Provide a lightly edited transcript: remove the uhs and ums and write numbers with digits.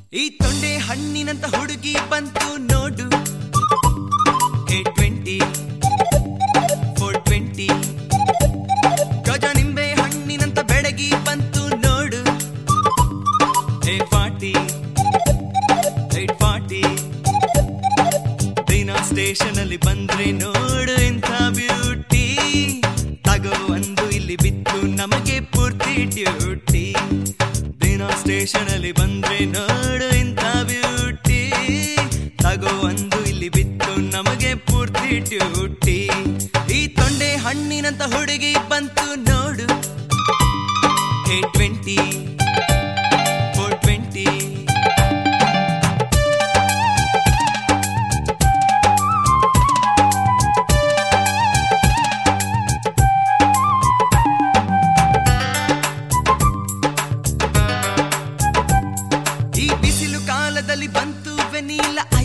ಈ ತೊಂಡೆ ಹಣ್ಣಿನಂತ ಹುಡುಗಿ ಬಂತು ನೋಡು. 820 420 ಗಜ ನಿಂಬೆ ಹಣ್ಣಿನಂತ ಬೆಳಗಿ ಬಂತು ನೋಡು. 840 840 ದಿನ ಸ್ಟೇಷನ್ ಅಲ್ಲಿ ಬಂದ್ರೆ ನೋಡು ಇಂಥ ಬ್ಯೂಟಿ. ತಗೋ ಒಂದು ಇಲ್ಲಿ ಬಿತ್ತು ನಮಗೆ ಪೂರ್ತಿ ಡ್ಯೂಟಿ. ದಿನ ಸ್ಟೇಷನ್ ಅಲ್ಲಿ ಬಂದ್ರೆ ನೋಡು ಇಂಥ ಬ್ಯೂಟಿ. ತಗೋ ಒಂದು ಇಲ್ಲಿ ಬಿತ್ತು ನಮಗೆ ಪೂರ್ತಿ ಡ್ಯೂಟಿ. ಈ ತೊಂಡೆ ಹಣ್ಣಿನಂತ ಹುಡುಗಿ ಬಂತು ನೋಡು. 820 420 ಈ ಬಿಸಿಲು ಕಾಲದಲ್ಲಿ ಬಂತು ವೆನಿಲಾ